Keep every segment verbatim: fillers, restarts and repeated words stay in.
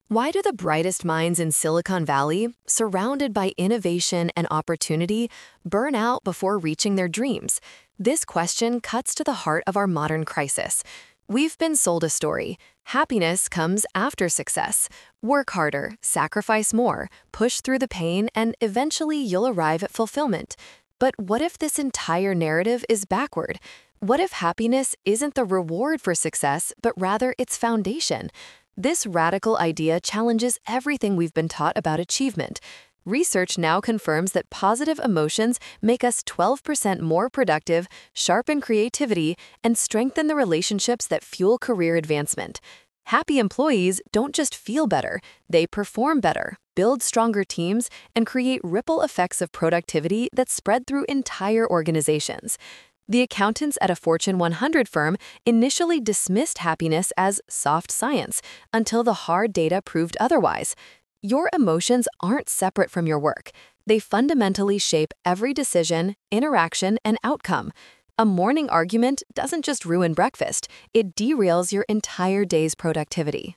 Why do the brightest minds in Silicon Valley, surrounded by innovation and opportunity, burn out before reaching their dreams? This question cuts to the heart of our modern crisis. We've been sold a story. Happiness comes after success. Work harder, sacrifice more, push through the pain, and eventually you'll arrive at fulfillment. But what if this entire narrative is backward? What if happiness isn't the reward for success, but rather its foundation? This radical idea challenges everything we've been taught about achievement. Research now confirms that positive emotions make us twelve percent more productive, sharpen creativity, and strengthen the relationships that fuel career advancement. Happy employees don't just feel better, they perform better, build stronger teams, and create ripple effects of productivity that spread through entire organizations. The accountants at a Fortune one hundred firm initially dismissed happiness as soft science until the hard data proved otherwise. Your emotions aren't separate from your work. They fundamentally shape every decision, interaction, and outcome. A morning argument doesn't just ruin breakfast, it derails your entire day's productivity.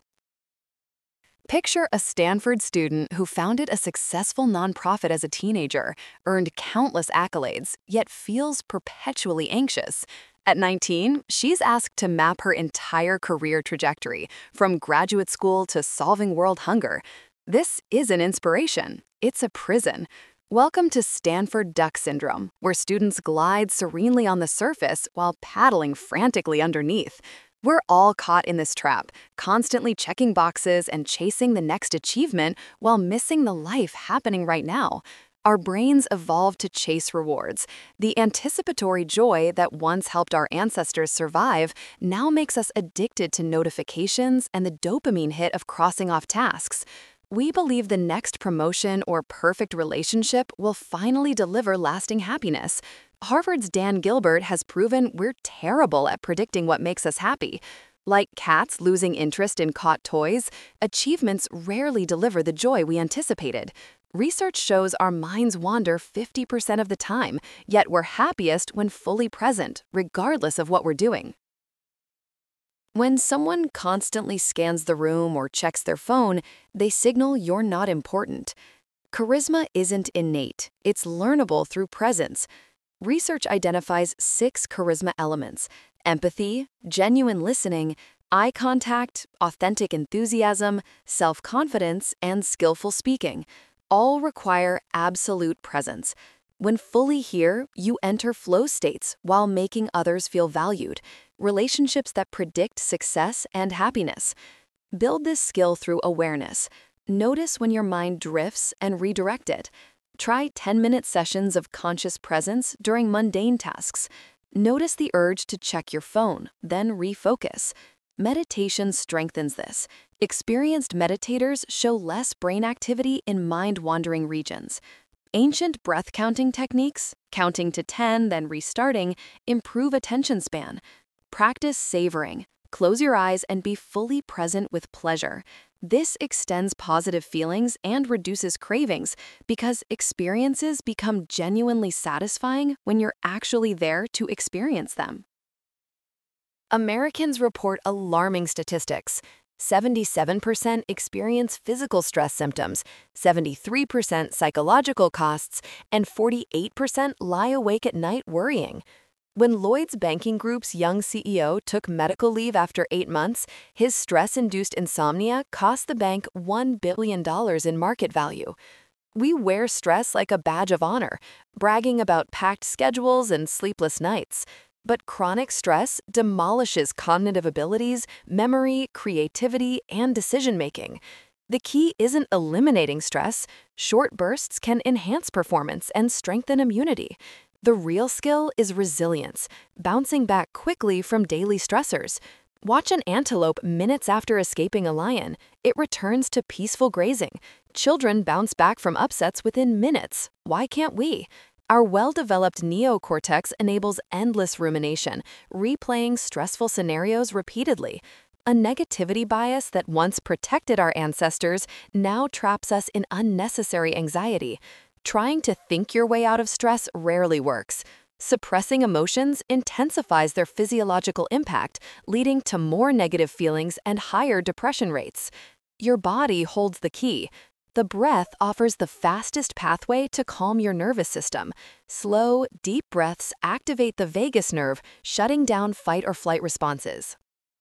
Picture a Stanford student who founded a successful nonprofit as a teenager, earned countless accolades, yet feels perpetually anxious. At nineteen, she's asked to map her entire career trajectory, from graduate school to solving world hunger. This isn't inspiration, it's a prison. Welcome to Stanford Duck Syndrome, where students glide serenely on the surface while paddling frantically underneath. We're all caught in this trap, constantly checking boxes and chasing the next achievement while missing the life happening right now. Our brains evolved to chase rewards. The anticipatory joy that once helped our ancestors survive now makes us addicted to notifications and the dopamine hit of crossing off tasks. We believe the next promotion or perfect relationship will finally deliver lasting happiness. Harvard's Dan Gilbert has proven we're terrible at predicting what makes us happy. Like cats losing interest in caught toys, achievements rarely deliver the joy we anticipated. Research shows our minds wander fifty percent of the time, yet we're happiest when fully present, regardless of what we're doing. When someone constantly scans the room or checks their phone, they signal you're not important. Charisma isn't innate, it's learnable through presence. Research identifies six charisma elements: empathy, genuine listening, eye contact, authentic enthusiasm, self-confidence, and skillful speaking. All require absolute presence. When fully here, you enter flow states while making others feel valued, relationships that predict success and happiness. Build this skill through awareness. Notice when your mind drifts and redirect it. Try ten-minute sessions of conscious presence during mundane tasks. Notice the urge to check your phone, then refocus. Meditation strengthens this. Experienced meditators show less brain activity in mind-wandering regions. Ancient breath-counting techniques, counting to ten, then restarting, improve attention span. Practice savoring. Close your eyes and be fully present with pleasure. This extends positive feelings and reduces cravings because experiences become genuinely satisfying when you're actually there to experience them. Americans report alarming statistics. seventy-seven percent experience physical stress symptoms, seventy-three percent psychological costs, and forty-eight percent lie awake at night worrying. When Lloyds Banking Group's young C E O took medical leave after eight months, his stress-induced insomnia cost the bank one billion dollars in market value. We wear stress like a badge of honor, bragging about packed schedules and sleepless nights. But chronic stress demolishes cognitive abilities, memory, creativity, and decision-making. The key isn't eliminating stress. Short bursts can enhance performance and strengthen immunity. The real skill is resilience, bouncing back quickly from daily stressors. Watch an antelope minutes after escaping a lion. It returns to peaceful grazing. Children bounce back from upsets within minutes. Why can't we? Our well-developed neocortex enables endless rumination, replaying stressful scenarios repeatedly. A negativity bias that once protected our ancestors now traps us in unnecessary anxiety. Trying to think your way out of stress rarely works. Suppressing emotions intensifies their physiological impact, leading to more negative feelings and higher depression rates. your body holds the key. The breath offers the fastest pathway to calm your nervous system. Slow, deep breaths activate the vagus nerve, shutting down fight or flight responses.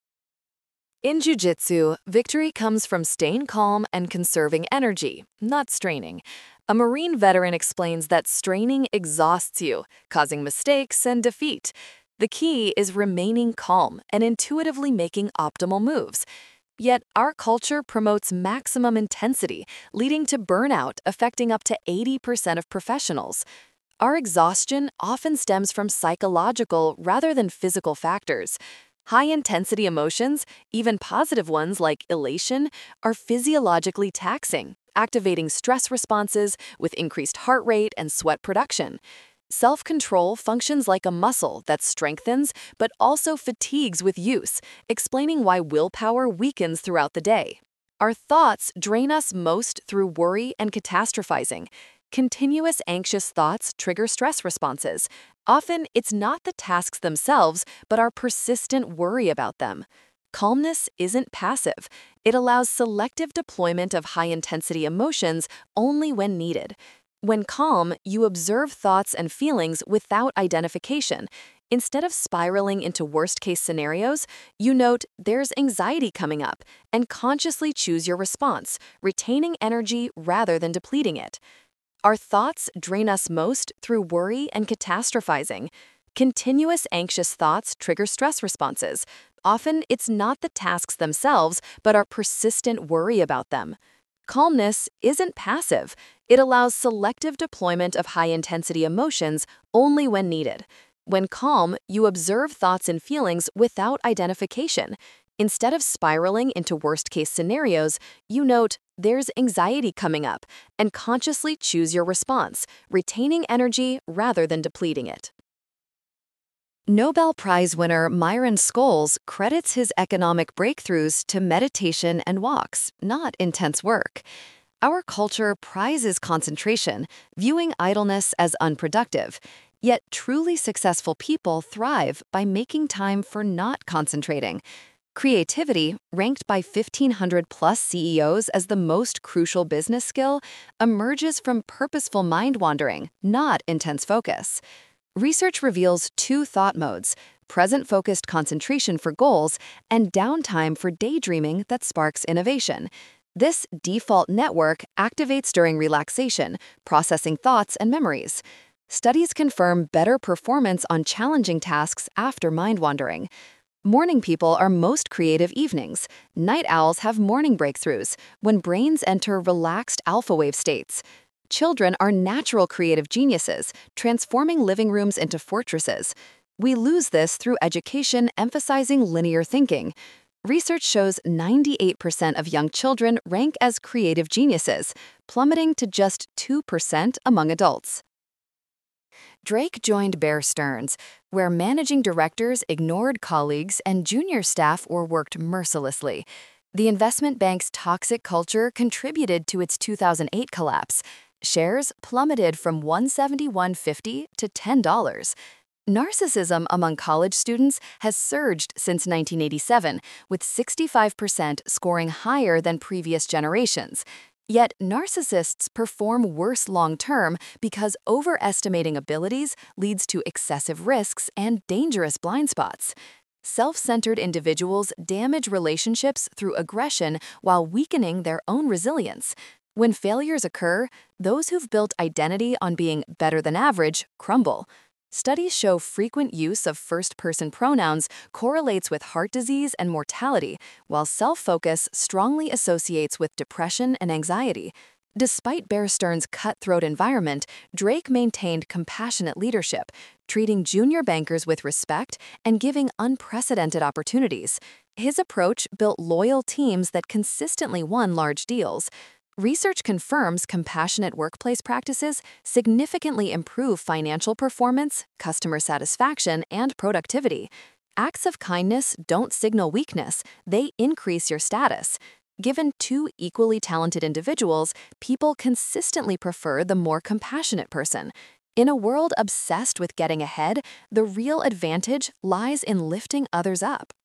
In jiu-jitsu, victory comes from staying calm and conserving energy, not straining. A Marine veteran explains that straining exhausts you, causing mistakes and defeat. The key is remaining calm and intuitively making optimal moves. Yet our culture promotes maximum intensity, leading to burnout affecting up to eighty percent of professionals. Our exhaustion often stems from psychological rather than physical factors. High-intensity emotions, even positive ones like elation, are physiologically taxing, activating stress responses with increased heart rate and sweat production. Self-control functions like a muscle that strengthens but also fatigues with use, explaining why willpower weakens throughout the day. Our thoughts drain us most through worry and catastrophizing. Continuous anxious thoughts trigger stress responses. Often, it's not the tasks themselves, but our persistent worry about them. Calmness isn't passive. It allows selective deployment of high-intensity emotions only when needed. When calm, you observe thoughts and feelings without identification. Instead of spiraling into worst-case scenarios, you note there's anxiety coming up and consciously choose your response, retaining energy rather than depleting it. Our thoughts drain us most through worry and catastrophizing. Continuous anxious thoughts trigger stress responses. Often, it's not the tasks themselves, but our persistent worry about them. Calmness isn't passive. It allows selective deployment of high-intensity emotions only when needed. When calm, you observe thoughts and feelings without identification. Instead of spiraling into worst-case scenarios, you note there's anxiety coming up and consciously choose your response, retaining energy rather than depleting it. Nobel Prize winner Myron Scholes credits his economic breakthroughs to meditation and walks, not intense work. Our culture prizes concentration, viewing idleness as unproductive. Yet truly successful people thrive by making time for not concentrating. Creativity, ranked by fifteen hundred plus C E Os as the most crucial business skill, emerges from purposeful mind wandering, not intense focus. Research reveals two thought modes: present-focused concentration for goals and downtime for daydreaming that sparks innovation. This default network activates during relaxation, processing thoughts and memories. Studies confirm better performance on challenging tasks after mind wandering. Morning people are most creative evenings. Night owls have morning breakthroughs when brains enter relaxed alpha wave states. Children are natural creative geniuses, transforming living rooms into fortresses. We lose this through education emphasizing linear thinking. Research shows ninety-eight percent of young children rank as creative geniuses, plummeting to just two percent among adults. Drake joined Bear Stearns, where managing directors ignored colleagues and junior staff were worked mercilessly. The investment bank's toxic culture contributed to its two thousand eight collapse. Shares plummeted from one hundred seventy-one dollars and fifty cents to ten dollars. Narcissism among college students has surged since nineteen eighty-seven, with sixty-five percent scoring higher than previous generations. Yet narcissists perform worse long-term because overestimating abilities leads to excessive risks and dangerous blind spots. Self-centered individuals damage relationships through aggression while weakening their own resilience. When failures occur, those who've built identity on being better than average crumble. Studies show frequent use of first-person pronouns correlates with heart disease and mortality, while self-focus strongly associates with depression and anxiety. Despite Bear Stearns' cutthroat environment, Drake maintained compassionate leadership, treating junior bankers with respect and giving unprecedented opportunities. His approach built loyal teams that consistently won large deals. Research confirms compassionate workplace practices significantly improve financial performance, customer satisfaction, and productivity. Acts of kindness don't signal weakness, they increase your status. Given two equally talented individuals, people consistently prefer the more compassionate person. In a world obsessed with getting ahead, the real advantage lies in lifting others up.